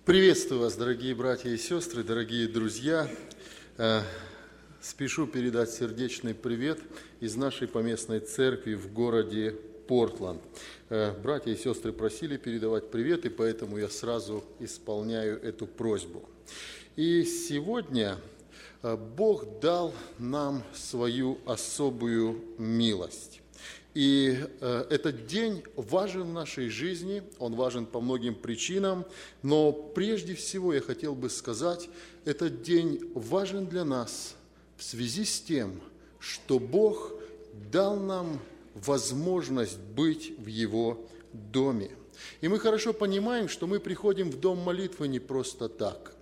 Приветствую вас, дорогие братья и сестры, дорогие друзья. Спешу передать сердечный привет из нашей поместной церкви в городе Портланд. Братья и сестры просили передавать привет, и поэтому я сразу исполняю эту просьбу. И сегодня Бог дал нам свою особую милость. И этот день важен в нашей жизни, он важен по многим причинам, но прежде всего я хотел бы сказать, этот день важен для нас в связи с тем, что Бог дал нам возможность быть в Его доме. И мы хорошо понимаем, что мы приходим в дом молитвы не просто так.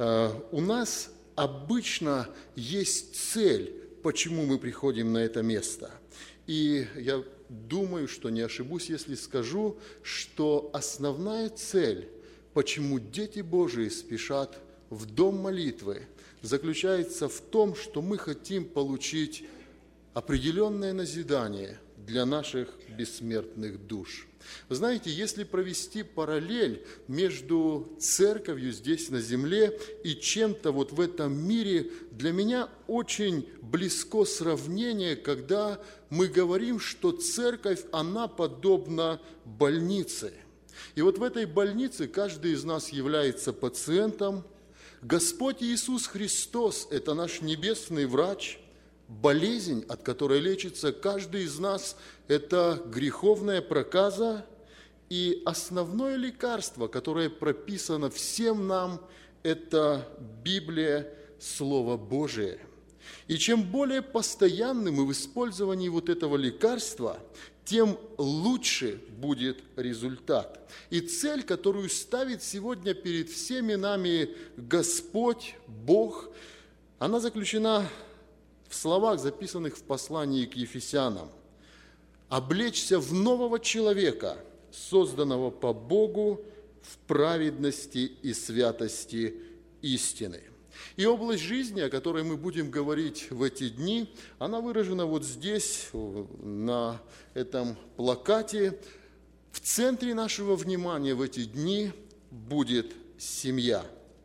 У нас обычно есть цель, почему мы приходим на это место. И я думаю, что не ошибусь, если скажу, что основная цель, почему дети Божии спешат в дом молитвы, заключается в том, что мы хотим получить определенное назидание для наших бессмертных душ. Вы знаете, если провести параллель между церковью здесь на земле и чем-то вот в этом мире, для меня очень близко сравнение, когда мы говорим, что церковь, она подобна больнице. И вот в этой больнице каждый из нас является пациентом. Господь Иисус Христос – это наш небесный врач. Болезнь, от которой лечится каждый из нас, это греховная проказа, и основное лекарство, которое прописано всем нам, это Библия, Слово Божие. И чем более постоянны мы в использовании вот этого лекарства, тем лучше будет результат. И цель, которую ставит сегодня перед всеми нами Господь, Бог, она заключена в словах, записанных в послании к Ефесянам: «Облечься в нового человека, созданного по Богу в праведности и святости истины». И область жизни, о которой мы будем говорить в эти дни, она выражена вот здесь, на этом плакате. В центре нашего внимания в эти дни будет семья.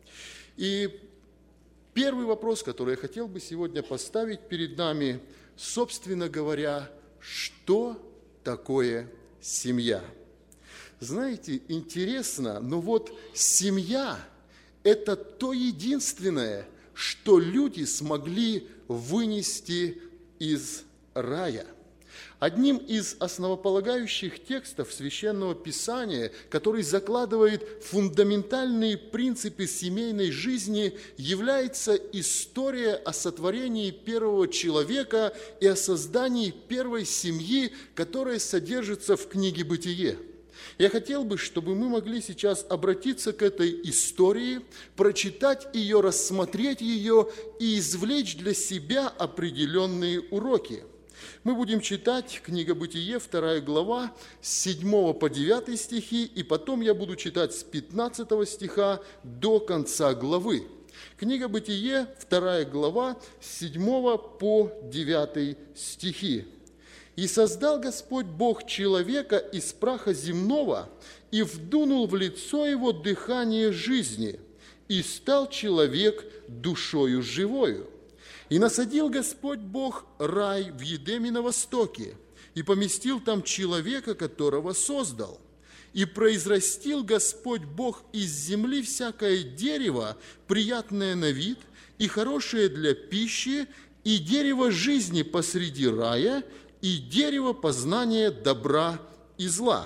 И первый вопрос, который я хотел бы сегодня поставить перед нами, собственно говоря, что такое семья? Знаете, интересно, но вот семья – это то единственное, что люди смогли вынести из рая. Одним из основополагающих текстов Священного Писания, который закладывает фундаментальные принципы семейной жизни, является история о сотворении первого человека и о создании первой семьи, которая содержится в книге «Бытие». Я хотел бы, чтобы мы могли сейчас обратиться к этой истории, прочитать ее, рассмотреть ее и извлечь для себя определенные уроки. Мы будем читать книга «Бытие», 2 глава, с 7 по 9 стихи, и потом я буду читать с 15 стиха до конца главы. Книга «Бытие», 2 глава, с 7 по 9 стихи. «И создал Господь Бог человека из праха земного, и вдунул в лицо его дыхание жизни, и стал человек душою живою. И насадил Господь Бог рай в Едеме на востоке, и поместил там человека, которого создал. И произрастил Господь Бог из земли всякое дерево, приятное на вид и хорошее для пищи, и дерево жизни посреди рая, и дерево познания добра и зла».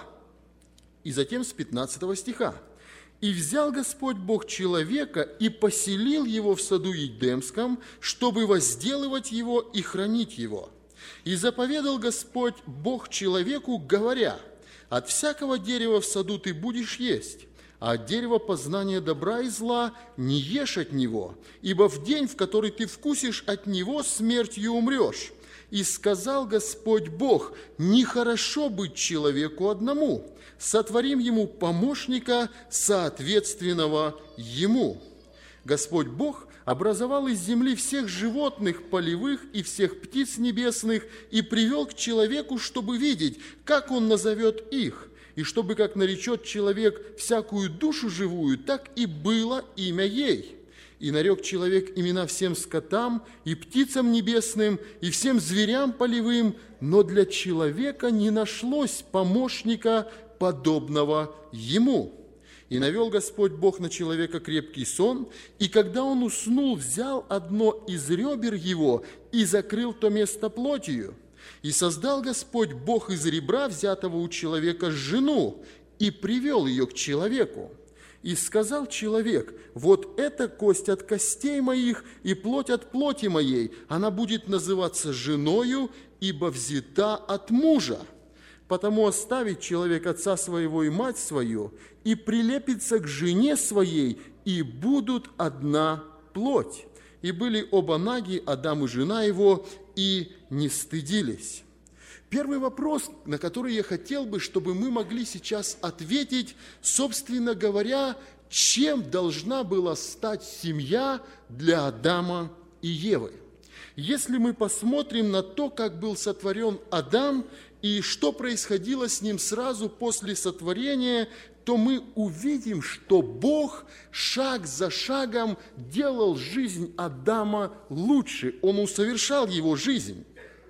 И затем с 15 стиха. «И взял Господь Бог человека и поселил его в саду Едемском, чтобы возделывать его и хранить его. И заповедал Господь Бог человеку, говоря: от всякого дерева в саду ты будешь есть, а от дерева познания добра и зла не ешь от него, ибо в день, в который ты вкусишь от него, смертью умрешь. И сказал Господь Бог: нехорошо быть человеку одному, сотворим ему помощника, соответственного ему. Господь Бог образовал из земли всех животных полевых и всех птиц небесных и привел к человеку, чтобы видеть, как он назовет их. и чтобы, как наречет человек всякую душу живую, так и было имя ей. И нарек человек имена всем скотам, и птицам небесным, и всем зверям полевым, но для человека не нашлось помощника, подобного ему. И навел Господь Бог на человека крепкий сон, и когда он уснул, взял одно из ребер его и закрыл то место плотью. И создал Господь Бог из ребра, взятого у человека, жену, и привел ее к человеку. И сказал человек: вот эта кость от костей моих и плоть от плоти моей, она будет называться женою, ибо взята от мужа. Потому оставит человек отца своего и мать свою, и прилепится к жене своей, и будут одна плоть. И были оба наги, Адам и жена его, и не стыдились. Первый вопрос, на который я хотел бы, чтобы мы могли сейчас ответить, собственно говоря, чем должна была стать семья для Адама и Евы. Если мы посмотрим на то, как был сотворен Адам и что происходило с ним сразу после сотворения, то мы увидим, что Бог шаг за шагом делал жизнь Адама лучше. Он усовершал его жизнь.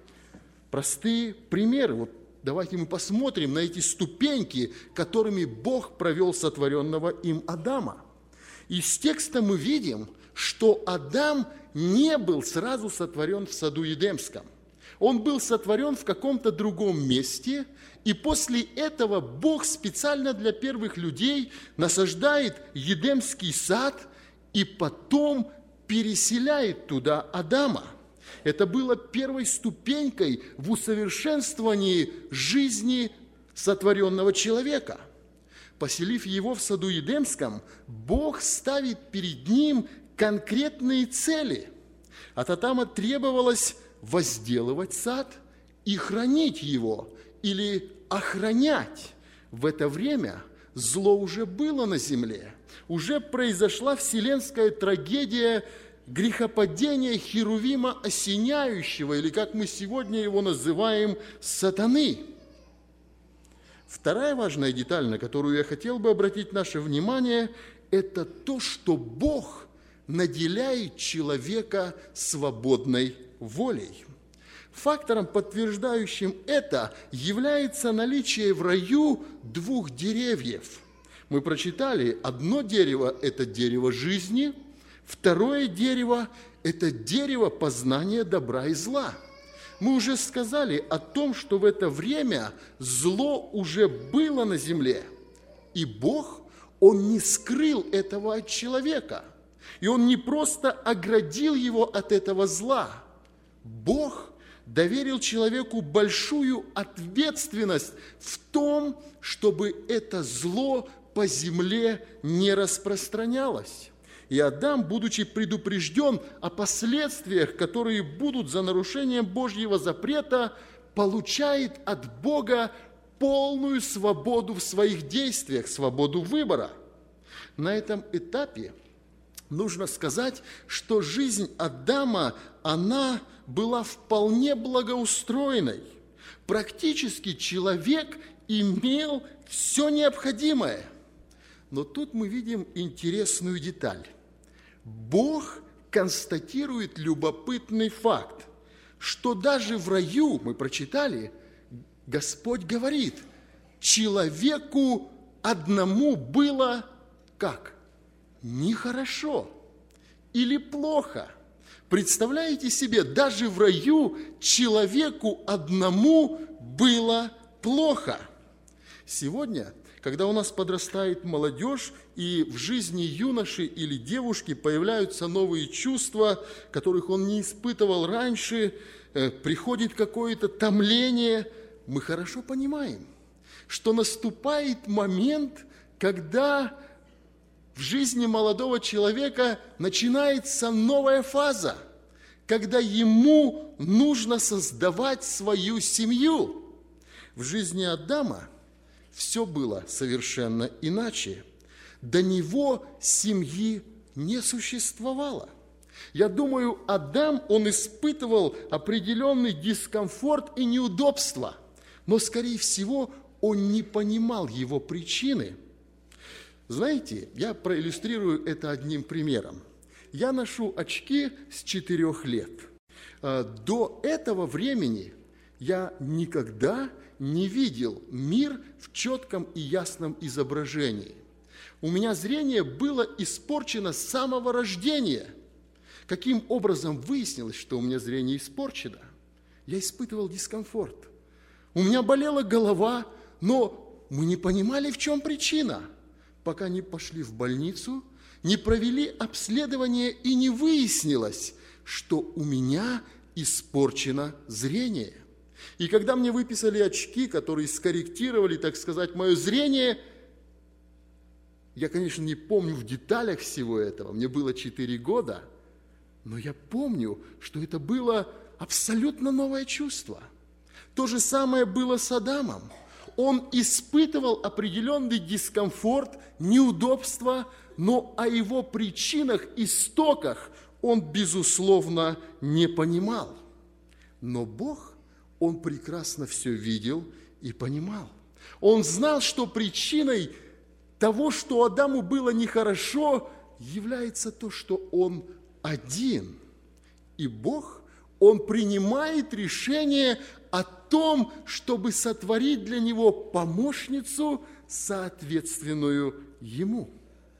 Простые примеры. Вот давайте мы посмотрим на эти ступеньки, которыми Бог провел сотворенного им Адама. Из текста мы видим, что Адам не был сразу сотворен в саду Едемском. Он был сотворен в каком-то другом месте, и после этого Бог специально для первых людей насаждает Едемский сад и потом переселяет туда Адама. Это было первой ступенькой в усовершенствовании жизни сотворенного человека. Поселив его в саду Едемском, Бог ставит перед ним конкретные цели. От Адама требовалось возделывать сад и хранить его, или охранять. В это время зло уже было на земле, уже произошла вселенская трагедия грехопадения Херувима осеняющего, или как мы сегодня его называем, сатаны. Вторая важная деталь, на которую я хотел бы обратить наше внимание, это то, что Бог наделяет человека свободной волей. Фактором, подтверждающим это, является наличие в раю двух деревьев. Мы прочитали, одно дерево – это дерево жизни, второе дерево – это дерево познания добра и зла. Мы уже сказали о том, что в это время зло уже было на земле, и Бог, Он не скрыл этого от человека, и Он не просто оградил его от этого зла. Бог доверил человеку большую ответственность в том, чтобы это зло по земле не распространялось. И Адам, будучи предупрежден о последствиях, которые будут за нарушением Божьего запрета, получает от Бога полную свободу в своих действиях, свободу выбора. На этом этапе нужно сказать, что жизнь Адама, она была вполне благоустроенной. Практически человек имел все необходимое. Но тут мы видим интересную деталь. Бог констатирует любопытный факт, что даже в раю, мы прочитали, Господь говорит, человеку одному было как? Нехорошо или плохо. Представляете себе, даже в раю человеку одному было плохо. Сегодня, когда у нас подрастает молодежь, и в жизни юноши или девушки появляются новые чувства, которых он не испытывал раньше, приходит какое-то томление, мы хорошо понимаем, что наступает момент, когда в жизни молодого человека начинается новая фаза, когда ему нужно создавать свою семью. В жизни Адама все было совершенно иначе. До него семьи не существовало. Я думаю, Адам, он испытывал определенный дискомфорт и неудобства, но, скорее всего, он не понимал его причины. Знаете, я проиллюстрирую это одним примером. Я ношу очки с 4 лет. До этого времени я никогда не видел мир в четком и ясном изображении. У меня зрение было испорчено с самого рождения. Каким образом выяснилось, что у меня зрение испорчено? Я испытывал дискомфорт. У меня болела голова, но мы не понимали, в чем причина, пока не пошли в больницу, не провели обследование и не выяснилось, что у меня испорчено зрение. И когда мне выписали очки, которые скорректировали, так сказать, мое зрение, я, конечно, не помню в деталях всего этого, мне было 4 года, но я помню, что это было абсолютно новое чувство. То же самое было с Адамом. Он испытывал определенный дискомфорт, неудобства, но о его причинах, истоках он, безусловно, не понимал. Но Бог, Он прекрасно все видел и понимал. Он знал, что причиной того, что Адаму было нехорошо, является то, что он один. И Бог, Он принимает решение о том, чтобы сотворить для него помощницу, соответственную ему.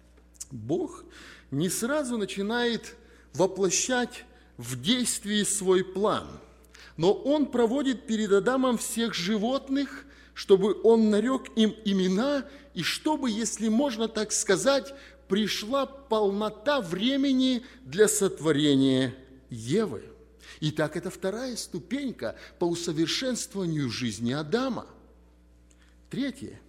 Бог не сразу начинает воплощать в действии свой план, но Он проводит перед Адамом всех животных, чтобы Он нарек им имена, и чтобы, если можно так сказать, пришла полнота времени для сотворения Евы. Итак, это вторая ступенька по усовершенствованию жизни Адама. Третье.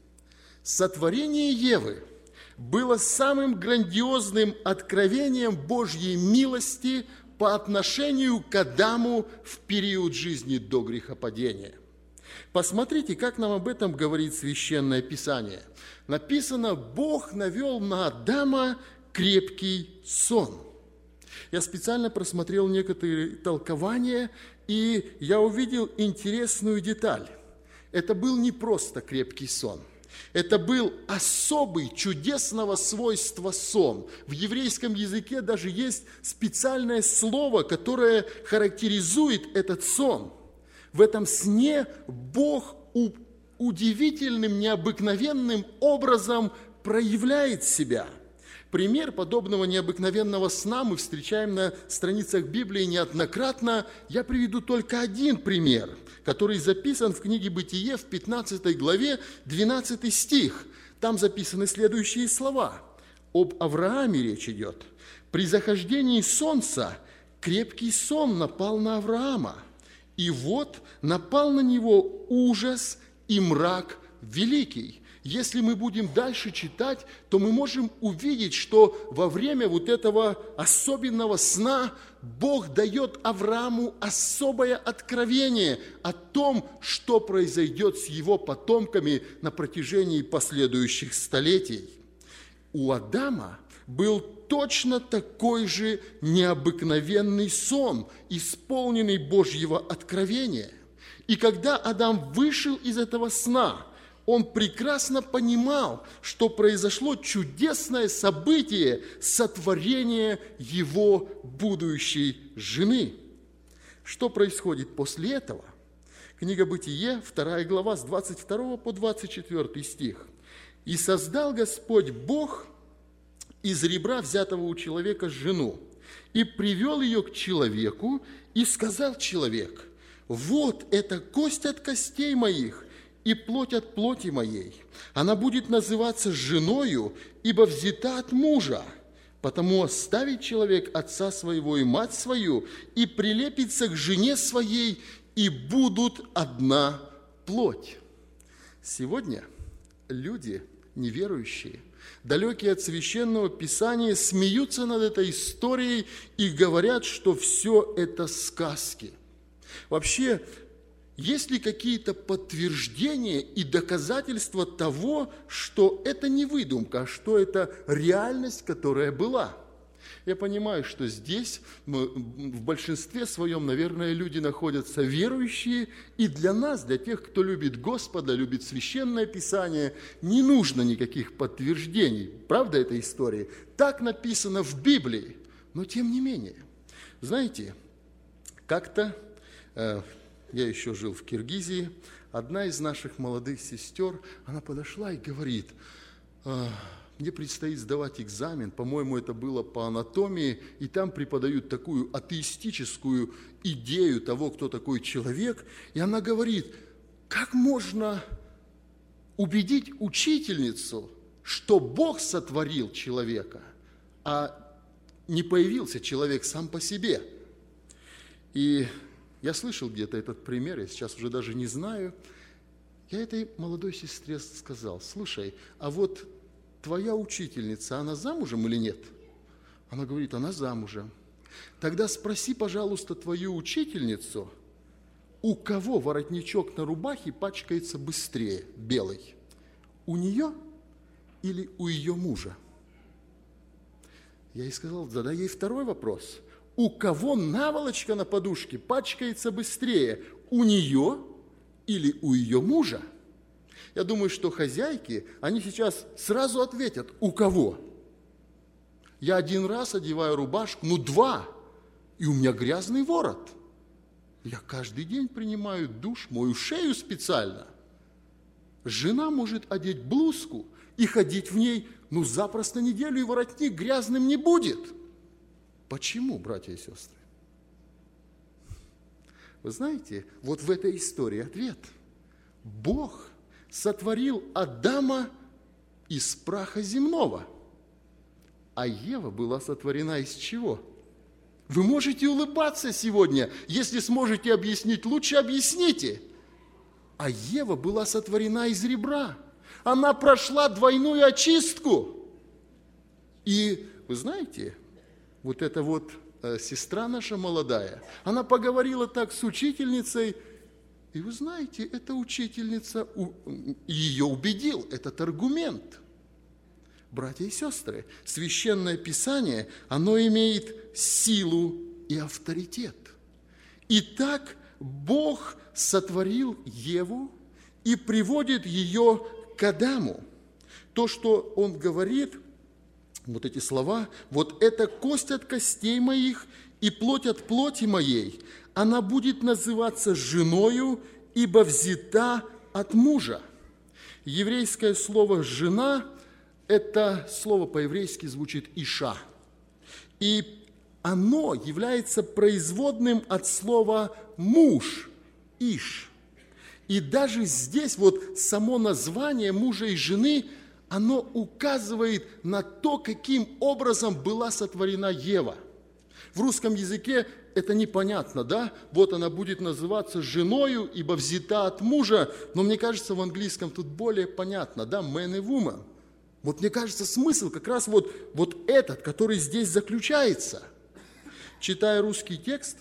Сотворение Евы было самым грандиозным откровением Божьей милости по отношению к Адаму в период жизни до грехопадения. Посмотрите, как нам об этом говорит Священное Писание. Написано: «Бог навел на Адама крепкий сон». Я специально просмотрел некоторые толкования, и я увидел интересную деталь. Это был не просто крепкий сон. Это был особый, чудесного свойства сон. В еврейском языке даже есть специальное слово, которое характеризует этот сон. В этом сне Бог удивительным, необыкновенным образом проявляет себя. Пример подобного необыкновенного сна мы встречаем на страницах Библии неоднократно. Я приведу только один пример, который записан в книге «Бытие» в 15 главе, 12 стих. Там записаны следующие слова. Об Аврааме речь идет. «При захождении солнца крепкий сон напал на Авраама, и вот напал на него ужас и мрак великий». Если мы будем дальше читать, то мы можем увидеть, что во время вот этого особенного сна Бог дает Аврааму особое откровение о том, что произойдет с его потомками на протяжении последующих столетий. У Адама был точно такой же необыкновенный сон, исполненный Божьего откровения. И когда Адам вышел из этого сна, он прекрасно понимал, что произошло чудесное событие сотворения его будущей жены. Что происходит после этого? Книга «Бытие», 2 глава, с 22 по 24 стих. «И создал Господь Бог из ребра, взятого у человека, жену, и привел ее к человеку, и сказал человек: вот это кость от костей моих, и плоть от плоти моей. Она будет называться женою, ибо взята от мужа. Потому оставит человек отца своего и мать свою, и прилепится к жене своей, и будут одна плоть». Сегодня люди неверующие, далекие от Священного Писания, смеются над этой историей и говорят, что все это сказки. Вообще, есть ли какие-то подтверждения и доказательства того, что это не выдумка, а что это реальность, которая была? Я понимаю, что здесь в большинстве своем, наверное, люди находятся верующие, и для нас, для тех, кто любит Господа, любит Священное Писание, не нужно никаких подтверждений. Правда этой истории? Так написано в Библии. Но тем не менее, знаете, как-то, я еще жил в Киргизии, одна из наших молодых сестер, она подошла и говорит: мне предстоит сдавать экзамен, по-моему, это было по анатомии, и там преподают такую атеистическую идею того, кто такой человек. И она говорит: как можно убедить учительницу, что Бог сотворил человека, а не появился человек сам по себе? И я слышал где-то этот пример, я сейчас уже даже не знаю. Я этой молодой сестре сказал: слушай, а вот твоя учительница, она замужем или нет? Она говорит: она замужем. Тогда спроси, пожалуйста, твою учительницу, у кого воротничок на рубахе пачкается быстрее, белый? У нее или у ее мужа? Я ей сказал: задай ей второй вопрос. У кого наволочка на подушке пачкается быстрее, у нее или у ее мужа? Я думаю, что хозяйки, они сейчас сразу ответят: у кого? Я один раз одеваю рубашку, 2, и у меня грязный ворот. Я каждый день принимаю душ, мою шею специально. Жена может одеть блузку и ходить в ней, запросто неделю, и воротник грязным не будет. Почему, братья и сестры? Вы знаете, вот в этой истории ответ. Бог сотворил Адама из праха земного, а Ева была сотворена из чего? Вы можете улыбаться сегодня, если сможете объяснить, лучше объясните. А Ева была сотворена из ребра. Она прошла двойную очистку. И вы знаете, вот эта вот сестра наша молодая, она поговорила так с учительницей, и вы знаете, эта учительница ее убедил, этот аргумент. Братья и сестры, Священное Писание, оно имеет силу и авторитет. Итак, Бог сотворил Еву и приводит ее к Адаму. То, что Он говорит, вот эти слова: вот это кость от костей моих и плоть от плоти моей, она будет называться женою, ибо взята от мужа. Еврейское слово «жена» – это слово по-еврейски звучит «иша». И оно является производным от слова «муж» – «иш». И даже здесь вот само название мужа и жены, оно указывает на то, каким образом была сотворена Ева. В русском языке это непонятно, да? Вот она будет называться женою, ибо взята от мужа, но мне кажется, в английском тут более понятно, да? Man и woman. Вот мне кажется, смысл как раз вот этот, который здесь заключается. Читая русский текст,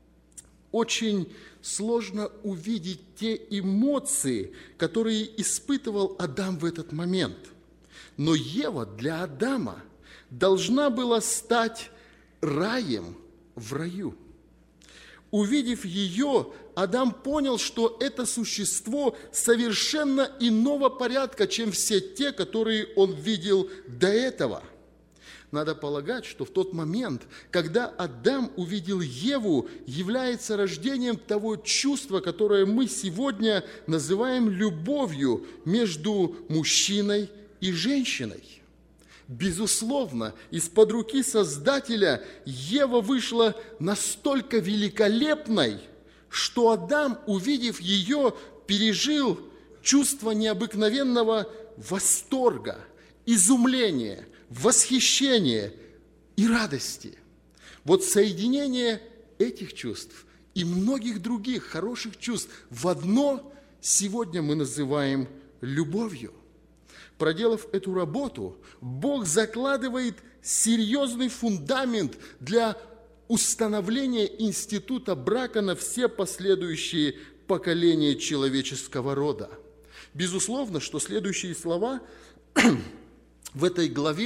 очень сложно увидеть те эмоции, которые испытывал Адам в этот момент. Но Ева для Адама должна была стать раем в раю. Увидев ее, Адам понял, что это существо совершенно иного порядка, чем все те, которые он видел до этого. Надо полагать, что в тот момент, когда Адам увидел Еву, является рождением того чувства, которое мы сегодня называем любовью между мужчиной и женщиной. Безусловно, из-под руки Создателя Ева вышла настолько великолепной, что Адам, увидев ее, пережил чувство необыкновенного восторга, изумления, восхищения и радости. Вот соединение этих чувств и многих других хороших чувств в одно сегодня мы называем любовью. Проделав эту работу, Бог закладывает серьезный фундамент для установления института брака на все последующие поколения человеческого рода. Безусловно, что следующие слова в этой главе,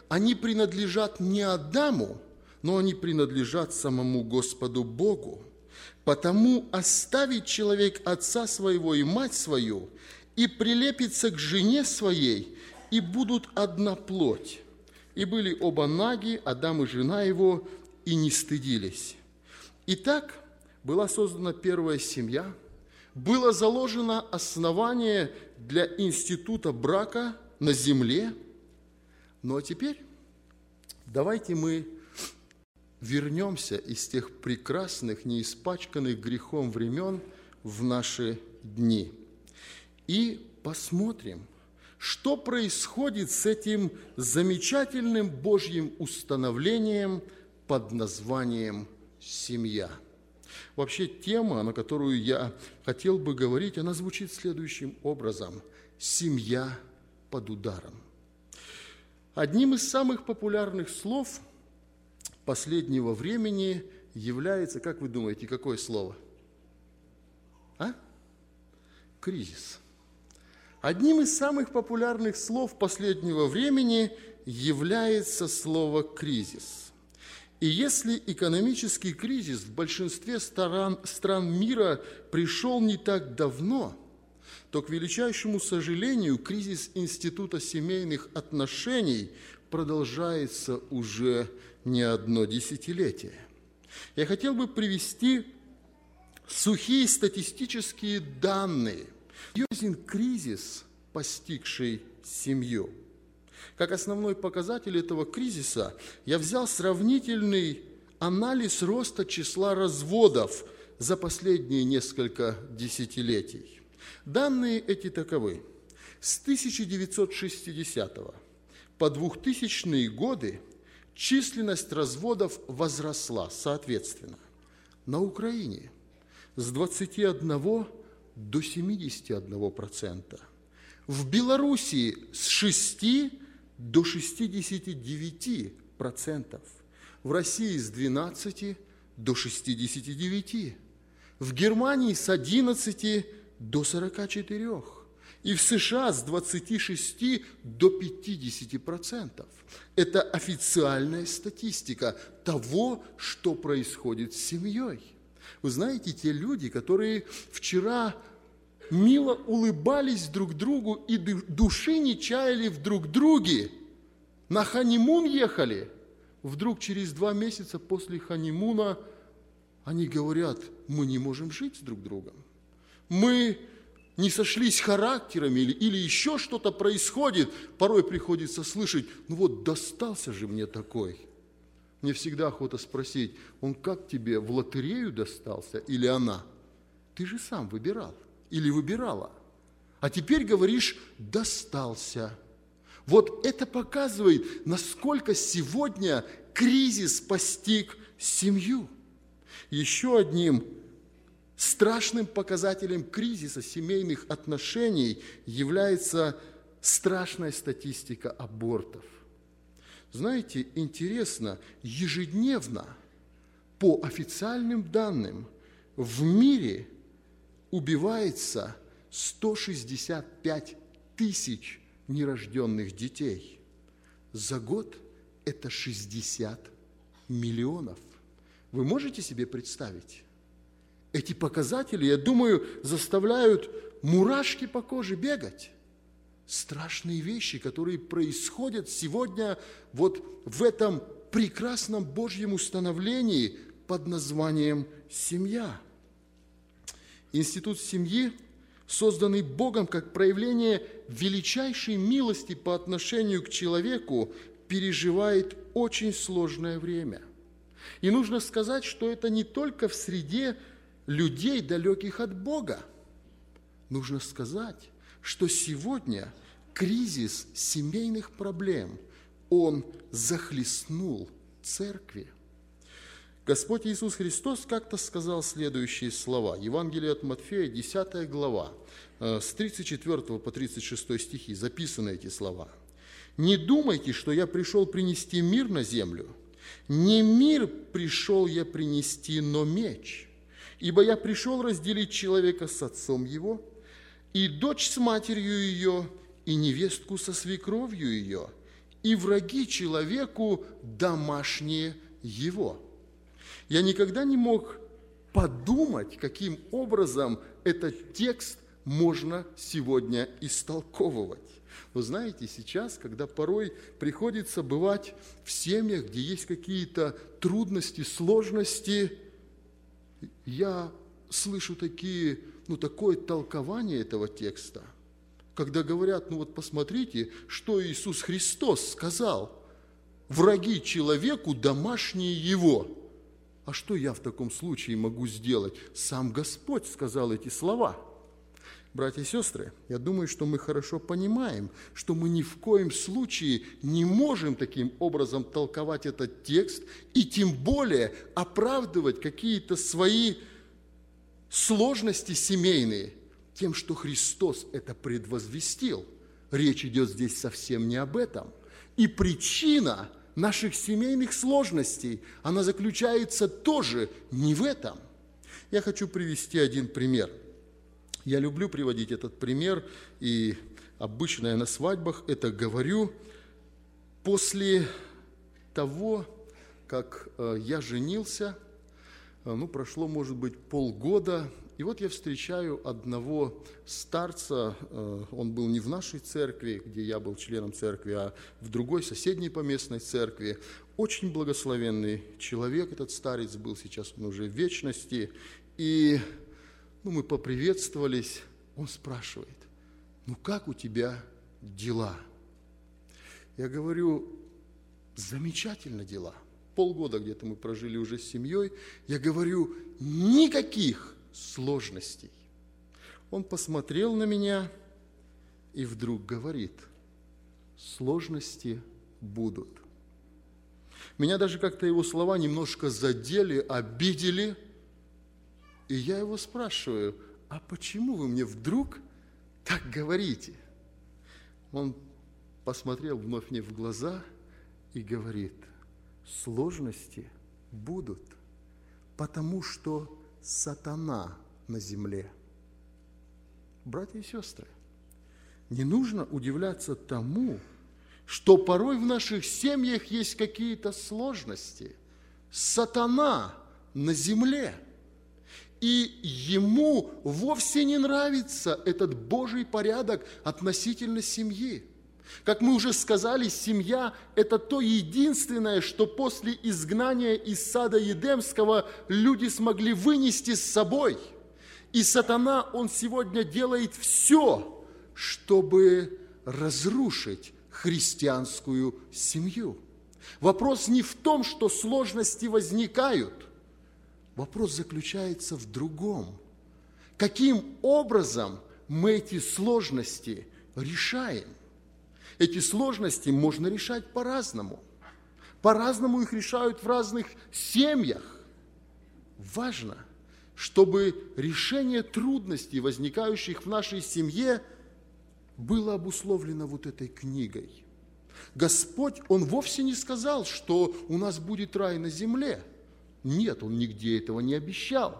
они принадлежат не Адаму, но они принадлежат самому Господу Богу. Потому оставит человек отца своего и мать свою, и прилепится к жене своей, и будут одна плоть. И были оба наги, Адам и жена его, и не стыдились. Итак, была создана первая семья, было заложено основание для института брака на земле. Ну а теперь давайте мы вернемся из тех прекрасных, неиспачканных грехом времен в наши дни и посмотрим, что происходит с этим замечательным Божьим установлением под названием «семья». Вообще тема, на которую я хотел бы говорить, она звучит следующим образом: «Семья под ударом». Одним из самых популярных слов последнего времени является, как вы думаете, какое слово? Кризис. Одним из самых популярных слов последнего времени является слово «кризис». И если экономический кризис в большинстве стран мира пришел не так давно, то, к величайшему сожалению, кризис института семейных отношений продолжается уже не одно десятилетие. Я хотел бы привести сухие статистические данные. Серьезен кризис, постигший семью. Как основной показатель этого кризиса я взял сравнительный анализ роста числа разводов за последние несколько десятилетий. Данные эти таковы. С 1960 по 2000-е годы численность разводов возросла, соответственно, на Украине с 21 до 71%, в Белоруссии с 6 до 69%, в России с 12 до 69%, в Германии с 11 до 44%, и в США с 26 до 50%. Это официальная статистика того, что происходит с семьей. Вы знаете, те люди, которые вчера мило улыбались друг другу и души не чаяли в друг друге, на ханимун ехали, вдруг через 2 месяца после ханимуна они говорят: мы не можем жить с друг другом, мы не сошлись характерами или еще что-то происходит. Порой приходится слышать: ну вот достался же мне такой. Мне всегда охота спросить: он как тебе, в лотерею достался или она? Ты же сам выбирал или выбирала, а теперь говоришь: достался. Вот это показывает, насколько сегодня кризис постиг семью. Еще одним страшным показателем кризиса семейных отношений является страшная статистика абортов. Знаете, интересно, ежедневно, по официальным данным, в мире убивается 165 тысяч нерожденных детей. За год это 60 миллионов. Вы можете себе представить? Эти показатели, я думаю, заставляют мурашки по коже бегать. Страшные вещи, которые происходят сегодня вот в этом прекрасном Божьем установлении под названием «семья». Институт семьи, созданный Богом как проявление величайшей милости по отношению к человеку, переживает очень сложное время. И нужно сказать, что это не только в среде людей, далеких от Бога. Нужно сказать, что сегодня кризис семейных проблем, он захлестнул церкви. Господь Иисус Христос как-то сказал следующие слова. Евангелие от Матфея, 10 глава, с 34 по 36 стихи записаны эти слова. «Не думайте, что я пришел принести мир на землю. Не мир пришел я принести, но меч. Ибо я пришел разделить человека с отцом его, и дочь с матерью ее, и невестку со свекровью ее, и враги человеку домашние его». Я никогда не мог подумать, каким образом этот текст можно сегодня истолковывать. Вы знаете, сейчас, когда порой приходится бывать в семьях, где есть какие-то трудности, сложности, я слышу такое толкование этого текста, когда говорят, посмотрите, что Иисус Христос сказал: «Враги человеку домашние его». А что я в таком случае могу сделать? Сам Господь сказал эти слова. Братья и сестры, я думаю, что мы хорошо понимаем, что мы ни в коем случае не можем таким образом толковать этот текст и тем более оправдывать какие-то свои сложности семейные тем, что Христос это предвозвестил. Речь идет здесь совсем не об этом. И причина наших семейных сложностей, она заключается тоже не в этом. Я хочу привести один пример. Я люблю приводить этот пример, и обычно я на свадьбах это говорю. После того, как я женился, прошло, может быть, полгода, и вот я встречаю одного старца, он был не в нашей церкви, где я был членом церкви, а в другой, соседней поместной церкви. Очень благословенный человек этот старец был, сейчас он уже в вечности. И мы поприветствовались, он спрашивает: как у тебя дела? Я говорю: замечательно дела. Полгода где-то мы прожили уже с семьей. Я говорю: никаких сложностей. Он посмотрел на меня и вдруг говорит: сложности будут. Меня даже как-то его слова немножко задели, обидели. И я его спрашиваю: а почему вы мне вдруг так говорите? Он посмотрел вновь мне в глаза и говорит: сложности будут, потому что сатана на земле. Братья и сестры, не нужно удивляться тому, что порой в наших семьях есть какие-то сложности. Сатана на земле. И ему вовсе не нравится этот Божий порядок относительно семьи. Как мы уже сказали, семья – это то единственное, что после изгнания из сада Едемского люди смогли вынести с собой. И сатана, он сегодня делает все, чтобы разрушить христианскую семью. Вопрос не в том, что сложности возникают. Вопрос заключается в другом. Каким образом мы эти сложности решаем? Эти сложности можно решать по-разному. По-разному их решают в разных семьях. Важно, чтобы решение трудностей, возникающих в нашей семье, было обусловлено вот этой книгой. Господь, Он вовсе не сказал, что у нас будет рай на земле. Нет, Он нигде этого не обещал.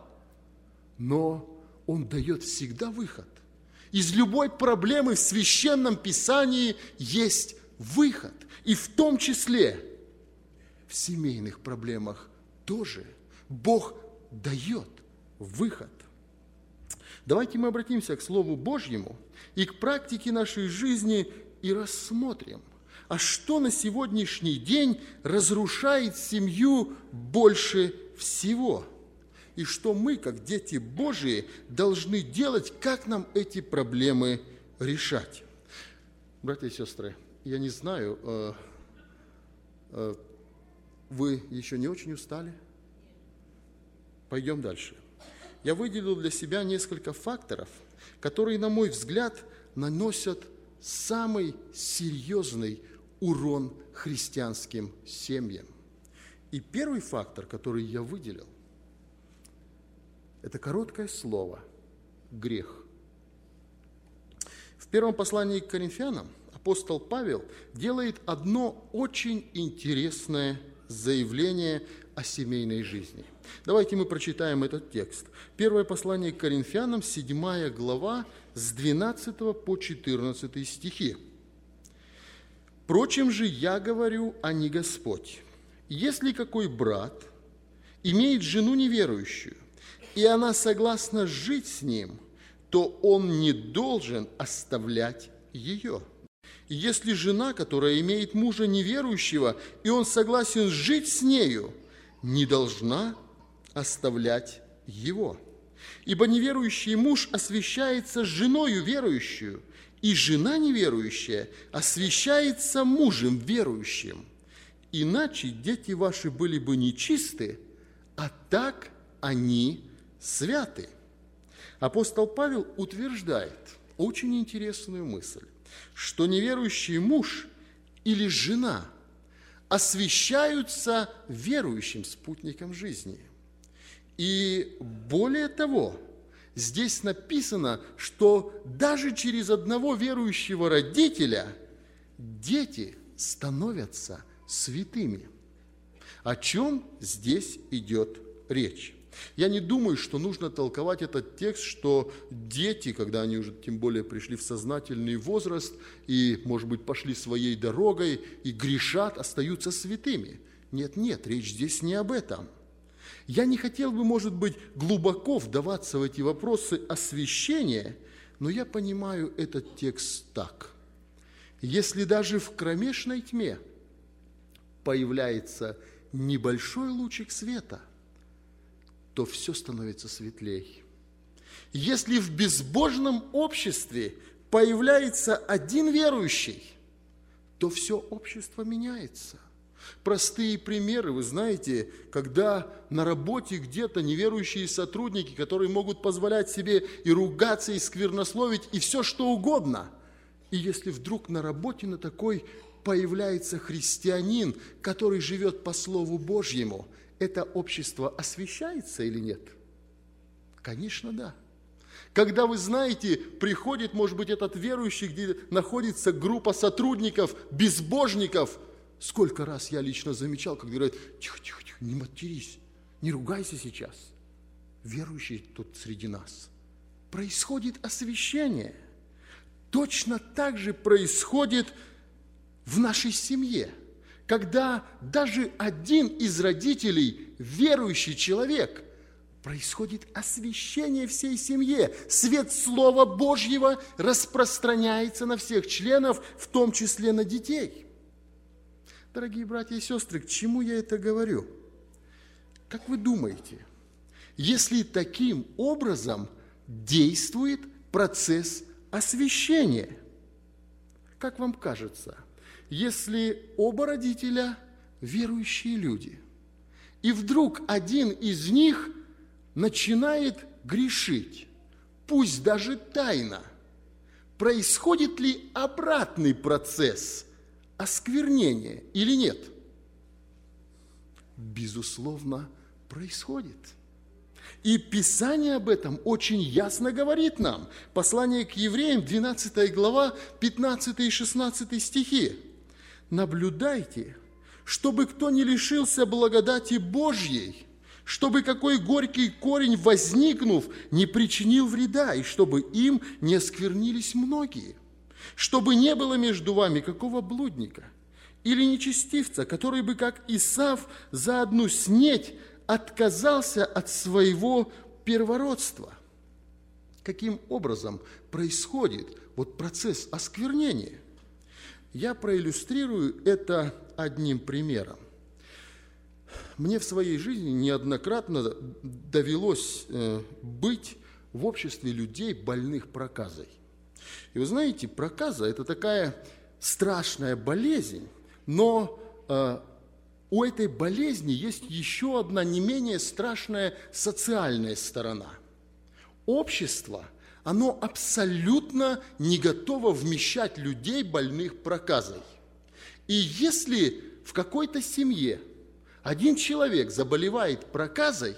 Но Он дает всегда выход. Из любой проблемы в Священном Писании есть выход. И в том числе в семейных проблемах тоже Бог дает выход. Давайте мы обратимся к Слову Божьему и к практике нашей жизни и рассмотрим, а что на сегодняшний день разрушает семью больше всего? И что мы, как дети Божии, должны делать, как нам эти проблемы решать. Братья и сестры, я не знаю, вы еще не очень устали? Пойдем дальше. Я выделил для себя несколько факторов, которые, на мой взгляд, наносят самый серьезный урон христианским семьям. И первый фактор, который я выделил, это короткое слово «грех». В первом послании к Коринфянам апостол Павел делает одно очень интересное заявление о семейной жизни. Давайте мы прочитаем этот текст. Первое послание к Коринфянам, 7 глава, с 12 по 14 стихи. Впрочем же я говорю, а не Господь. Если какой брат имеет жену неверующую, и она согласна жить с ним, то он не должен оставлять ее. Если жена, которая имеет мужа неверующего, и он согласен жить с нею, не должна оставлять его. Ибо неверующий муж освящается женою верующую, и жена неверующая освящается мужем верующим. Иначе дети ваши были бы нечисты, а так они святы. Апостол Павел утверждает очень интересную мысль, что неверующий муж или жена освящаются верующим спутником жизни. И более того, здесь написано, что даже через одного верующего родителя дети становятся святыми. О чем здесь идет речь? Я не думаю, что нужно толковать этот текст, что дети, когда они уже тем более пришли в сознательный возраст и, может быть, пошли своей дорогой и грешат, остаются святыми. Нет, речь здесь не об этом. Я не хотел бы, может быть, глубоко вдаваться в эти вопросы освящения, но я понимаю этот текст так. Если даже в кромешной тьме появляется небольшой лучик света, то все становится светлей. Если в безбожном обществе появляется один верующий, то все общество меняется. Простые примеры, вы знаете, когда на работе где-то неверующие сотрудники, которые могут позволять себе и ругаться, и сквернословить, и все что угодно. И если вдруг на работе на такой появляется христианин, который живет по Слову Божьему, это общество освящается или нет? Конечно, да. Когда, вы знаете, приходит, может быть, этот верующий, где находится группа сотрудников, безбожников, сколько раз я лично замечал, когда говорят: тихо, не матерись, не ругайся сейчас. Верующий тут среди нас. Происходит освящение. Точно так же происходит в нашей семье, когда даже один из родителей, верующий человек, происходит освящение всей семье. Свет Слова Божьего распространяется на всех членов, в том числе на детей. Дорогие братья и сестры, к чему я это говорю? Как вы думаете, если таким образом действует процесс освящения? Как вам кажется, если оба родителя верующие люди, и вдруг один из них начинает грешить, пусть даже тайно, происходит ли обратный процесс осквернения или нет? Безусловно, происходит. И Писание об этом очень ясно говорит нам. Послание к евреям, 12 глава, 15 и 16 стихи. «Наблюдайте, чтобы кто не лишился благодати Божьей, чтобы какой горький корень, возникнув, не причинил вреда, и чтобы им не осквернились многие, чтобы не было между вами какого блудника или нечестивца, который бы, как Исав, за одну снеть отказался от своего первородства». Каким образом происходит вот процесс осквернения? Я проиллюстрирую это одним примером. Мне в своей жизни неоднократно довелось быть в обществе людей, больных проказой. И вы знаете, проказа – это такая страшная болезнь, но у этой болезни есть еще одна не менее страшная социальная сторона. Общество, оно абсолютно не готово вмещать людей, больных проказой. И если в какой-то семье один человек заболевает проказой,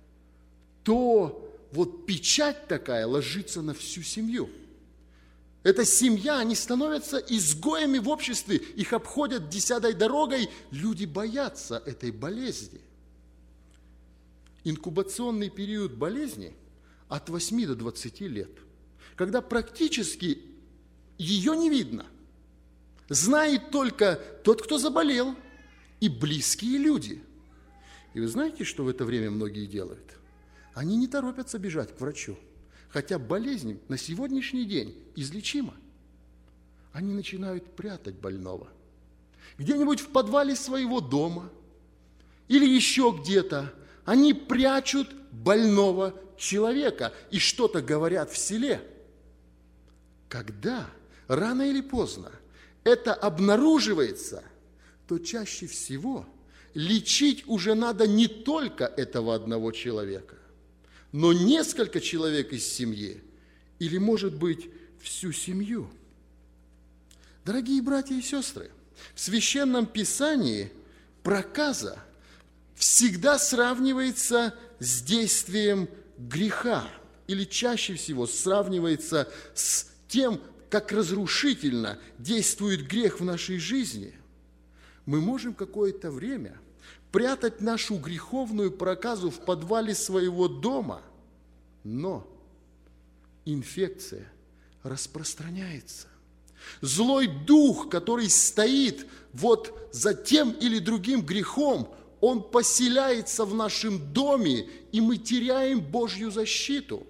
то вот печать такая ложится на всю семью. Эта семья, они становятся изгоями в обществе, их обходят десятой дорогой, люди боятся этой болезни. Инкубационный период болезни от 8 до 20 лет, когда практически ее не видно. знает только тот, кто заболел, и близкие люди. И вы знаете, что в это время многие делают? Они не торопятся бежать к врачу, хотя болезнь на сегодняшний день излечима. Они начинают прятать больного где-нибудь в подвале своего дома или еще где-то. Они прячут больного человека и что-то говорят в селе. Когда рано или поздно это обнаруживается, то чаще всего лечить уже надо не только этого одного человека, но несколько человек из семьи или, может быть, всю семью. Дорогие братья и сестры, в Священном Писании проказа всегда сравнивается с действием греха или чаще всего сравнивается с тем, как разрушительно действует грех в нашей жизни. Мы можем какое-то время прятать нашу греховную проказу в подвале своего дома, но инфекция распространяется. Злой дух, который стоит вот за тем или другим грехом, он поселяется в нашем доме, и мы теряем Божью защиту.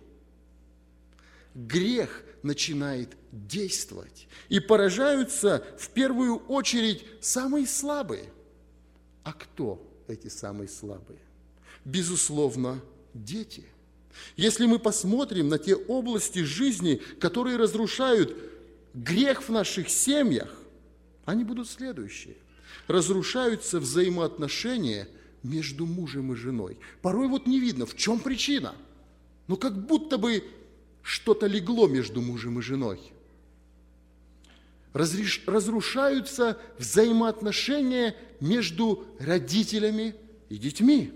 Грех начинает действовать, и поражаются в первую очередь самые слабые. А кто эти самые слабые? Безусловно, дети. Если мы посмотрим на те области жизни, которые разрушают грех в наших семьях, они будут следующие. Разрушаются взаимоотношения между мужем и женой. Порой вот не видно, в чем причина. Но как будто бы что-то легло между мужем и женой. Разрушаются взаимоотношения между родителями и детьми.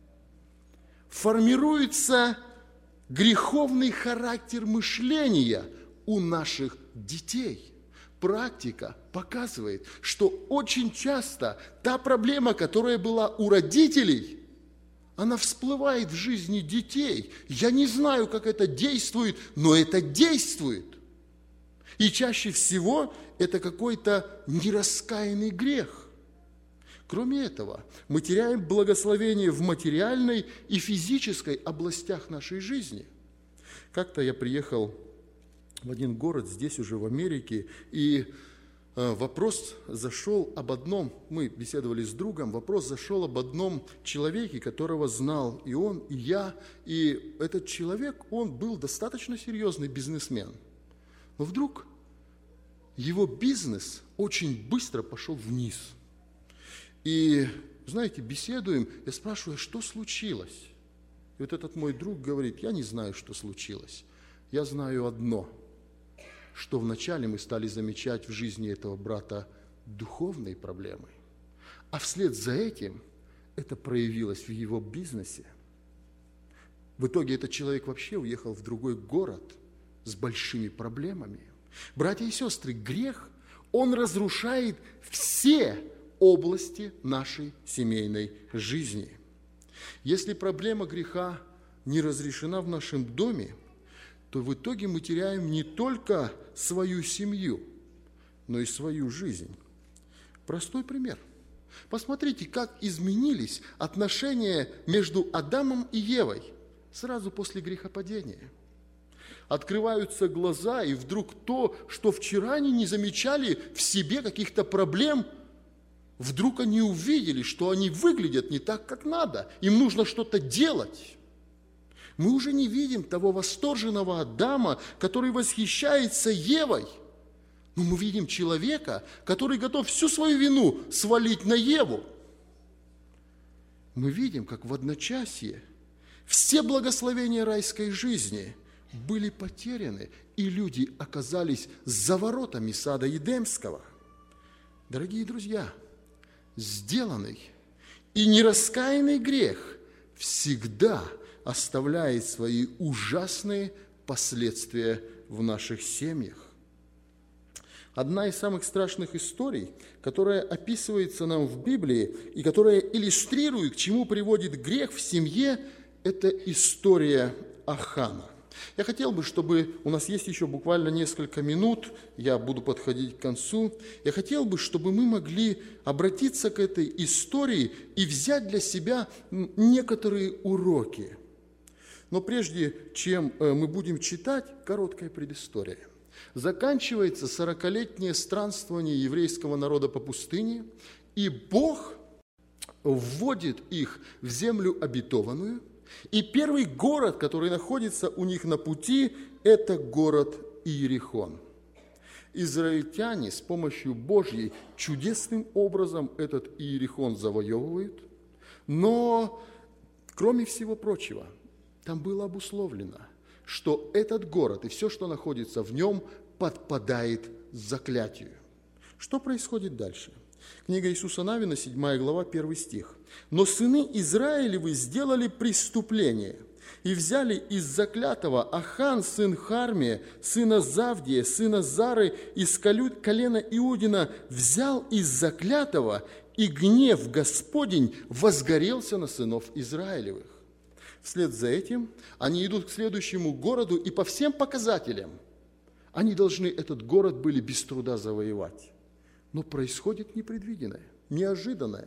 Формируется греховный характер мышления у наших детей. Практика показывает, что очень часто та проблема, которая была у родителей, она всплывает в жизни детей. Я не знаю, как это действует, но это действует. И чаще всего это какой-то нераскаянный грех. Кроме этого, мы теряем благословение в материальной и физической областях нашей жизни. Как-то я приехал в один город, здесь уже в Америке, и вопрос зашел об одном, мы беседовали с другом, вопрос зашел об одном человеке, которого знал и он, и я, и этот человек, он был достаточно серьезный бизнесмен. Но вдруг его бизнес очень быстро пошел вниз. И, знаете, беседуем, я спрашиваю, что случилось? И вот этот мой друг говорит, я не знаю, что случилось, я знаю одно – что вначале мы стали замечать в жизни этого брата духовные проблемы, а вслед за этим это проявилось в его бизнесе. В итоге этот человек вообще уехал в другой город с большими проблемами. Братья и сестры, грех, он разрушает все области нашей семейной жизни. Если проблема греха не разрешена в нашем доме, то в итоге мы теряем не только свою семью, но и свою жизнь. Простой пример. Посмотрите, как изменились отношения между Адамом и Евой сразу после грехопадения. Открываются глаза, и вдруг то, что вчера они не замечали в себе каких-то проблем, вдруг они увидели, что они выглядят не так, как надо. Им нужно что-то делать. Мы уже не видим того восторженного Адама, который восхищается Евой. Но мы видим человека, который готов всю свою вину свалить на Еву. Мы видим, как в одночасье все благословения райской жизни были потеряны, и люди оказались за воротами сада Едемского. Дорогие друзья, сделанный и нераскаянный грех всегда оставляет свои ужасные последствия в наших семьях. Одна из самых страшных историй, которая описывается нам в Библии и которая иллюстрирует, к чему приводит грех в семье, это история Ахана. Я хотел бы, чтобы у нас есть еще буквально несколько минут, я буду подходить к концу. Я хотел бы, чтобы мы могли обратиться к этой истории и взять для себя некоторые уроки. Но прежде чем мы будем читать, короткая предыстория. Заканчивается 40-летнее странствование еврейского народа по пустыне, и Бог вводит их в землю обетованную. И первый город, который находится у них на пути, это город Иерихон. Израильтяне с помощью Божьей чудесным образом этот Иерихон завоевывают, но, кроме всего прочего, там было обусловлено, что этот город и все, что находится в нем, подпадает заклятию. Что происходит дальше? Книга Иисуса Навина, 7 глава, 1 стих. «Но сыны Израилевы сделали преступление, и взяли из заклятого Ахан, сын Хармия, сына Завдия, сына Зары, из колена Иудина, взял из заклятого, и гнев Господень возгорелся на сынов Израилевых». Вслед за этим они идут к следующему городу, и по всем показателям они должны этот город были без труда завоевать. Но происходит непредвиденное, неожиданное.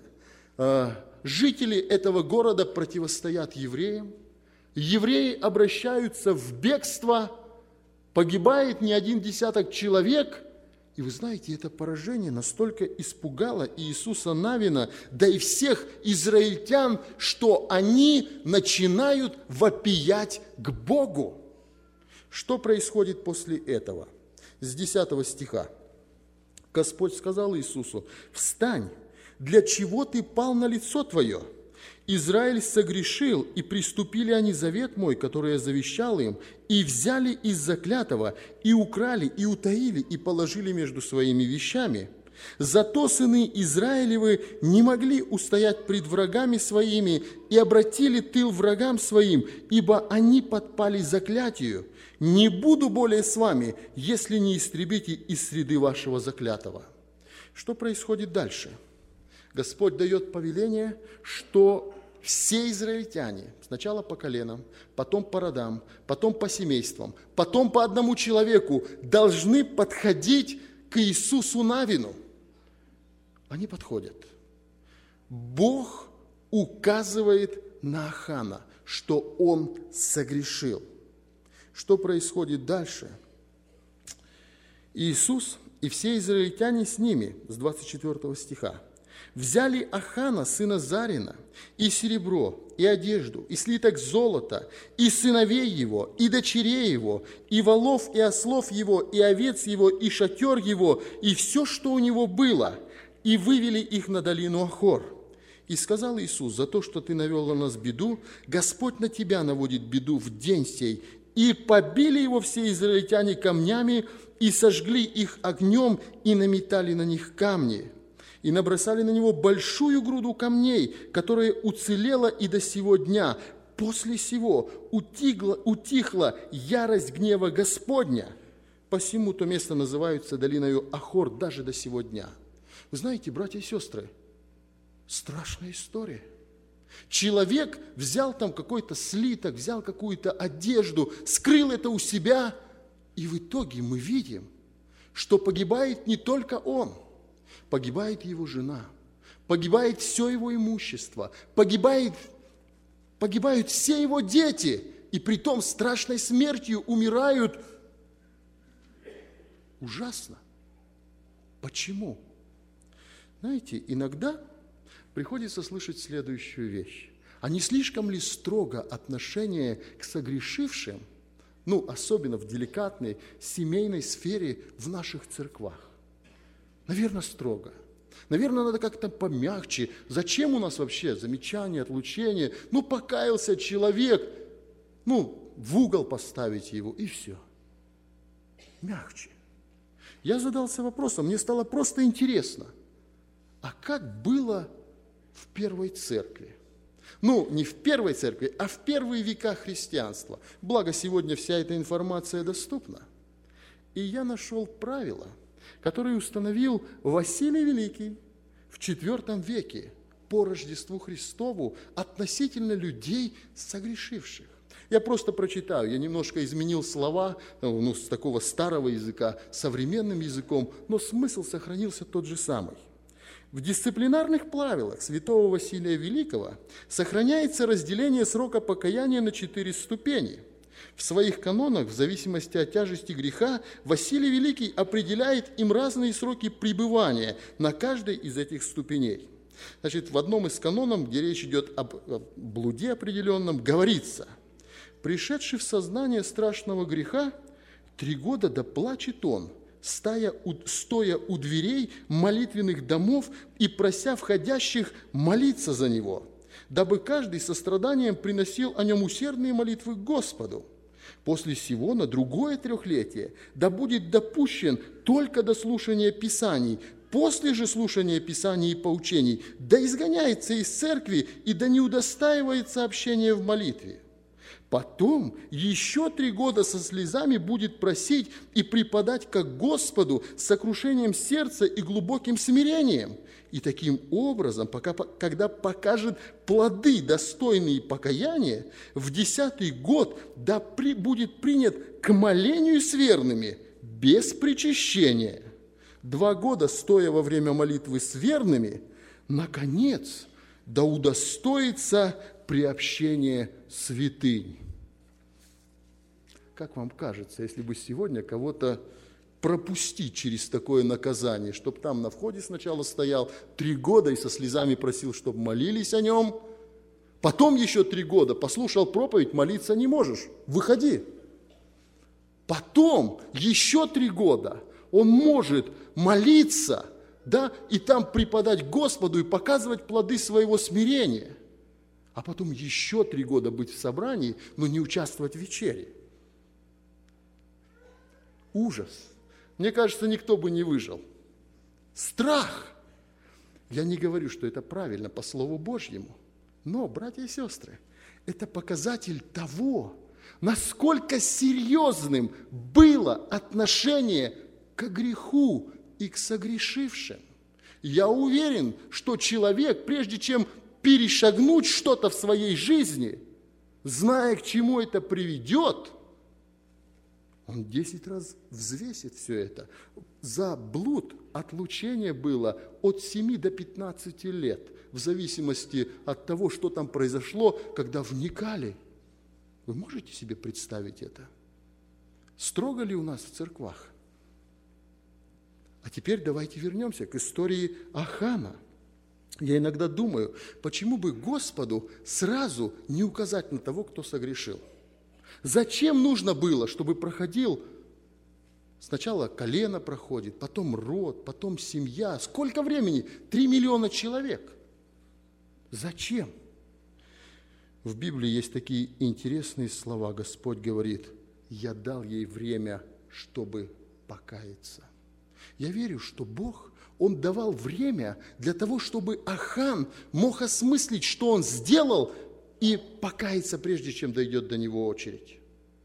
Жители этого города противостоят евреям. Евреи обращаются в бегство, погибает не один десяток человек. И вы знаете, это поражение настолько испугало Иисуса Навина, да и всех израильтян, что они начинают вопиять к Богу. Что происходит после этого? С 10 стиха. Господь сказал Иисусу: «Встань, для чего ты пал на лицо твое? Израиль согрешил, и приступили они завет мой, который я завещал им, и взяли из заклятого, и украли, и утаили, и положили между своими вещами. Зато сыны Израилевы не могли устоять пред врагами своими и обратили тыл врагам своим, ибо они подпали заклятию. Не буду более с вами, если не истребите из среды вашего заклятого». Что происходит дальше? Господь дает повеление, что все израильтяне, сначала по коленам, потом по родам, потом по семействам, потом по одному человеку, должны подходить к Иисусу Навину. Они подходят. Бог указывает на Ахана, что он согрешил. Что происходит дальше? Иисус и все израильтяне с ними, с 24 стиха, взяли Ахана, сына Зарина, и серебро, и одежду, и слиток золота, и сыновей его, и дочерей его, и волов, и ослов его, и овец его, и шатер его, и все, что у него было, и вывели их на долину Ахор. И сказал Иисус: «За то, что ты навел на нас беду, Господь на тебя наводит беду в день сей». И побили его все израильтяне камнями, и сожгли их огнем, и наметали на них камни. И набросали на него большую груду камней, которая уцелела и до сего дня. После сего утихла ярость гнева Господня. Посему то место называется долиною Ахор даже до сего дня. Вы знаете, братья и сестры, страшная история. Человек взял там какой-то слиток, взял какую-то одежду, скрыл это у себя, и в итоге мы видим, что погибает не только он, погибает его жена, погибает все его имущество, погибают все его дети, и притом страшной смертью умирают. Ужасно. Почему? Знаете, иногда приходится слышать следующую вещь. А не слишком ли строго отношение к согрешившим, особенно в деликатной семейной сфере в наших церквах? Наверное, строго. Наверное, надо как-то помягче. Зачем у нас вообще замечание, отлучение? Покаялся человек, в угол поставить его, и все. Мягче. Я задался вопросом, мне стало просто интересно, а как было в первой церкви? Не в первой церкви, а в первые века христианства. Благо, сегодня вся эта информация доступна. И я нашел правило, которое установил Василий Великий в IV веке по Рождеству Христову относительно людей согрешивших. Я просто прочитаю, я немножко изменил слова, с такого старого языка, современным языком, но смысл сохранился тот же самый. В дисциплинарных правилах святого Василия Великого сохраняется разделение срока покаяния на 4 ступени. В своих канонах, в зависимости от тяжести греха, Василий Великий определяет им разные сроки пребывания на каждой из этих ступеней. Значит, в одном из канонов, где речь идет об блуде определенном, говорится: «Пришедший в сознание страшного греха, 3 года да плачет он, стоя у дверей молитвенных домов и прося входящих молиться за него, дабы каждый со страданием приносил о нем усердные молитвы к Господу. После сего на другое 3-летие да будет допущен только до слушания Писаний, после же слушания Писаний и поучений да изгоняется из церкви и да не удостаивается общения в молитве. Потом еще 3 года со слезами будет просить и преподать ко Господу с сокрушением сердца и глубоким смирением. И таким образом, когда покажет плоды, достойные покаяния, в 10-й год будет принят к молению с верными без причащения. 2 года, стоя во время молитвы с верными, наконец, да удостоится приобщения святынь». Как вам кажется, если бы сегодня кого-то пропустить через такое наказание, чтобы там на входе сначала стоял 3 года и со слезами просил, чтобы молились о нем, потом еще 3 года послушал проповедь, молиться не можешь, выходи. Потом еще 3 года он может молиться, да, и там преподать Господу и показывать плоды своего смирения, а потом еще 3 года быть в собрании, но не участвовать в вечере. Ужас. Мне кажется, никто бы не выжил. Страх. Я не говорю, что это правильно по Слову Божьему, но, братья и сестры, это показатель того, насколько серьезным было отношение к греху и к согрешившим. Я уверен, что человек, прежде чем перешагнуть что-то в своей жизни, зная, к чему это приведет, он 10 раз взвесит все это. За блуд отлучение было от 7 до 15 лет, в зависимости от того, что там произошло, когда вникали. Вы можете себе представить это? Строго ли у нас в церквах? А теперь давайте вернемся к истории Ахана. Я иногда думаю, почему бы Господу сразу не указать на того, кто согрешил? Зачем нужно было, чтобы проходил, сначала колено проходит, потом род, потом семья. Сколько времени? 3 миллиона человек. Зачем? В Библии есть такие интересные слова. Господь говорит: «Я дал ей время, чтобы покаяться». Я верю, что Бог, Он давал время для того, чтобы Ахан мог осмыслить, что он сделал, и покаяться, прежде чем дойдет до него очередь.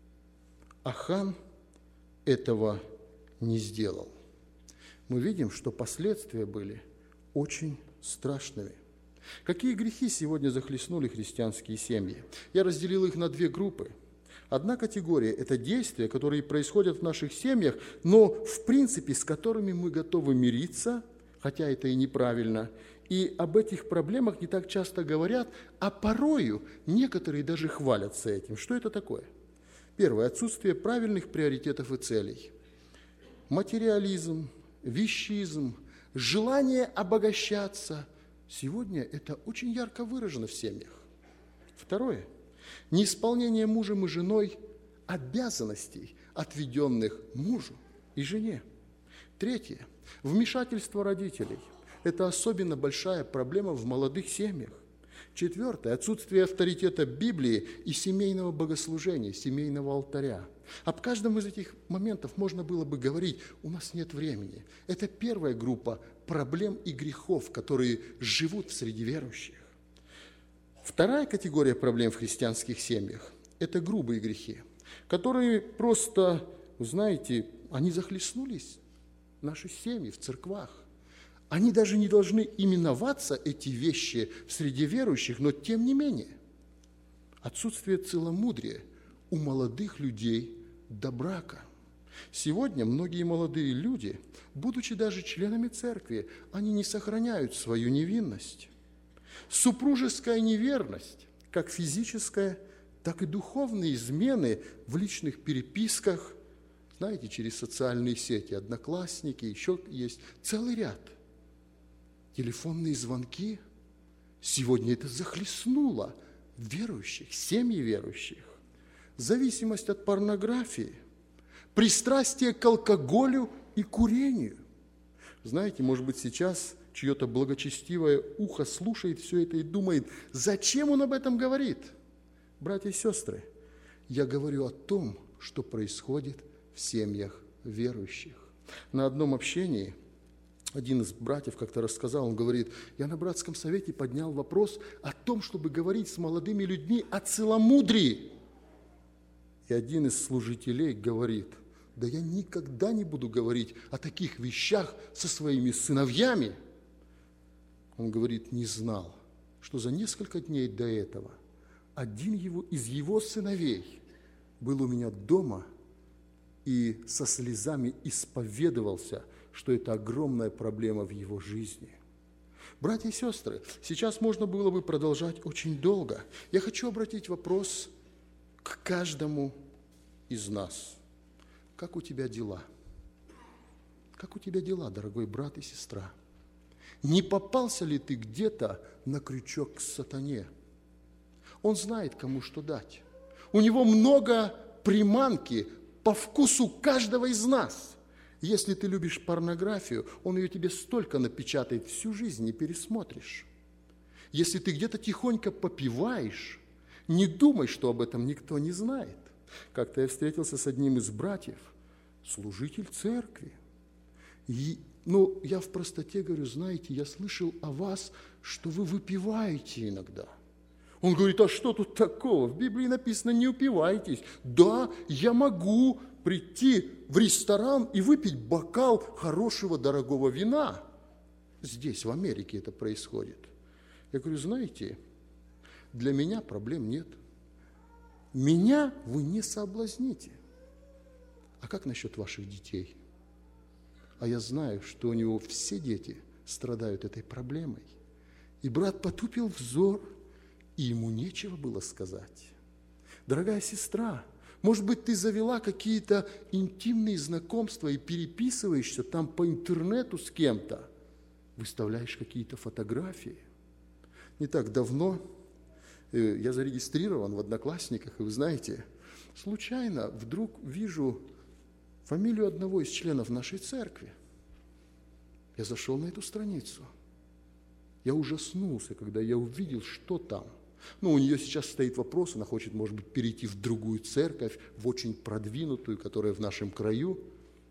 Ахан этого не сделал. Мы видим, что последствия были очень страшными. Какие грехи сегодня захлестнули христианские семьи? Я разделил их на 2 группы. Одна категория – это действия, которые происходят в наших семьях, но в принципе с которыми мы готовы мириться, хотя это и неправильно, и об этих проблемах не так часто говорят, а порою некоторые даже хвалятся этим. Что это такое? Первое – отсутствие правильных приоритетов и целей. Материализм, вещизм, желание обогащаться. Сегодня это очень ярко выражено в семьях. Второе – неисполнение мужем и женой обязанностей, отведенных мужу и жене. Третье – вмешательство родителей. Это особенно большая проблема в молодых семьях. Четвертое – отсутствие авторитета Библии и семейного богослужения, семейного алтаря. Об каждом из этих моментов можно было бы говорить, у нас нет времени. Это первая группа проблем и грехов, которые живут среди верующих. Вторая категория проблем в христианских семьях – это грубые грехи, которые просто, знаете, они захлестнулись в наши семьи, в церквах. Они даже не должны именоваться, эти вещи, в среде верующих, но тем не менее. отсутствие целомудрия у молодых людей до брака. Сегодня многие молодые люди, будучи даже членами церкви, они не сохраняют свою невинность. Супружеская неверность, как физическая, так и духовные измены в личных переписках, знаете, через социальные сети, одноклассники, еще есть целый ряд. Телефонные звонки. Сегодня это захлестнуло верующих, семьи верующих. Зависимость от порнографии, пристрастие к алкоголю и курению. Знаете, может быть, сейчас чье-то благочестивое ухо слушает все это и думает, зачем он об этом говорит? Братья и сестры, я говорю о том, что происходит в семьях верующих. На одном общении один из братьев как-то рассказал, он говорит, я на братском совете поднял вопрос о том, чтобы говорить с молодыми людьми о целомудрии. И один из служителей говорит, да я никогда не буду говорить о таких вещах со своими сыновьями. Он говорит, не знал, что за несколько дней до этого один из его сыновей был у меня дома и со слезами исповедовался, что это огромная проблема в его жизни. Братья и сестры, сейчас можно было бы продолжать очень долго. Я хочу обратить вопрос к каждому из нас. Как у тебя дела? Как у тебя дела, дорогой брат и сестра? Не попался ли ты где-то на крючок к сатане? Он знает, кому что дать. У него много приманки по вкусу каждого из нас. Если ты любишь порнографию, он ее тебе столько напечатает, всю жизнь не пересмотришь. Если ты где-то тихонько попиваешь, не думай, что об этом никто не знает. Как-то я встретился с одним из братьев, служитель церкви. Я в простоте говорю, знаете, я слышал о вас, что вы выпиваете иногда. Он говорит, а что тут такого? В Библии написано, не упивайтесь. Да, я могу прийти в ресторан и выпить бокал хорошего, дорогого вина. Здесь, в Америке, это происходит. Я говорю, знаете, для меня проблем нет. Меня вы не соблазните. А как насчет ваших детей? А я знаю, что у него все дети страдают этой проблемой. И брат потупил взор, и ему нечего было сказать. Дорогая сестра, может быть, ты завела какие-то интимные знакомства и переписываешься там по интернету с кем-то, выставляешь какие-то фотографии. Не так давно я зарегистрирован в Одноклассниках, и вы знаете, случайно вдруг вижу фамилию одного из членов нашей церкви. Я зашел на эту страницу. Я ужаснулся, когда я увидел, что там. У нее сейчас стоит вопрос, она хочет, может быть, перейти в другую церковь, в очень продвинутую, которая в нашем краю.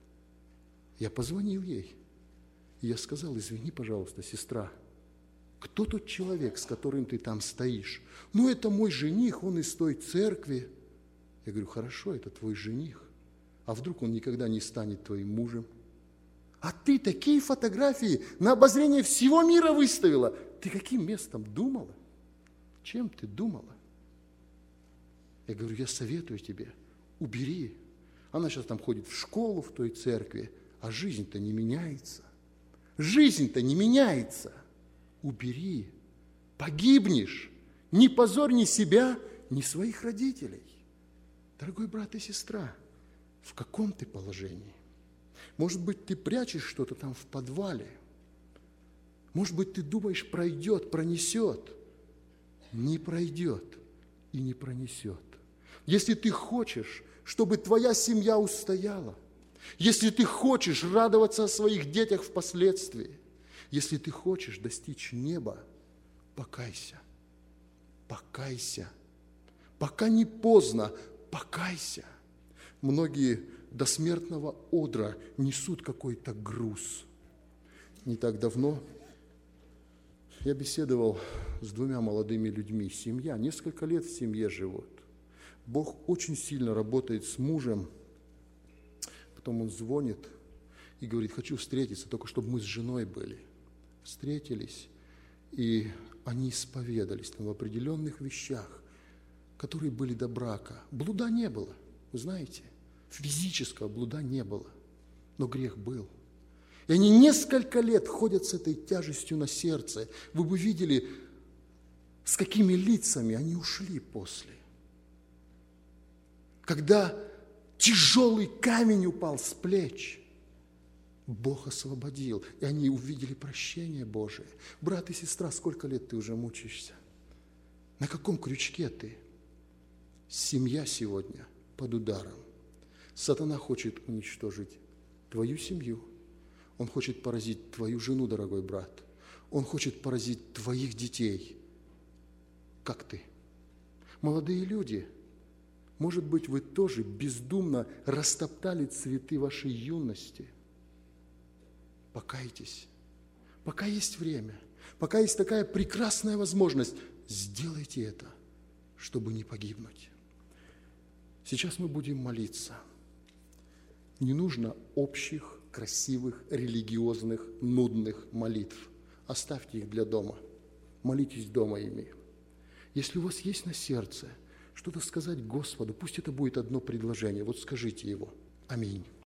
Я позвонил ей, и я сказал, извини, пожалуйста, сестра, кто тот человек, с которым ты там стоишь? Это мой жених, он из той церкви. Я говорю, хорошо, это твой жених. А вдруг он никогда не станет твоим мужем? А ты такие фотографии на обозрение всего мира выставила. Ты каким местом думала? Чем ты думала? Я говорю, я советую тебе, убери. Она сейчас там ходит в школу в той церкви, а жизнь-то не меняется. Жизнь-то не меняется. Убери, погибнешь. Не позорь ни себя, ни своих родителей. Дорогой брат и сестра, в каком ты положении? Может быть, ты прячешь что-то там в подвале. Может быть, ты думаешь, пройдет, пронесет. Не пройдет и не пронесет. Если ты хочешь, чтобы твоя семья устояла, если ты хочешь радоваться о своих детях впоследствии, если ты хочешь достичь неба, покайся. Покайся. Пока не поздно, покайся. Многие до смертного одра несут какой-то груз. Не так давно я беседовал с двумя молодыми людьми. Семья, несколько лет в семье живут. Бог очень сильно работает с мужем. Потом он звонит и говорит, хочу встретиться, только чтобы мы с женой были. Встретились, и они исповедались там в определенных вещах. которые были до брака. Блуда не было, вы знаете, физического блуда не было, но грех был. И они несколько лет ходят с этой тяжестью на сердце. Вы бы видели, с какими лицами они ушли после. Когда тяжелый камень упал с плеч, Бог освободил, и они увидели прощение Божие. Брат и сестра, сколько лет ты уже мучаешься? На каком крючке ты? Семья сегодня под ударом. Сатана хочет уничтожить твою семью. Он хочет поразить твою жену, дорогой брат. Он хочет поразить твоих детей. Как ты? Молодые люди, может быть, вы тоже бездумно растоптали цветы вашей юности. Покайтесь. Пока есть время, пока есть такая прекрасная возможность, сделайте это, чтобы не погибнуть. Сейчас мы будем молиться. Не нужно общих, красивых, религиозных, нудных молитв. Оставьте их для дома. Молитесь дома ими. Если у вас есть на сердце что-то сказать Господу, пусть это будет одно предложение. Вот скажите его. Аминь.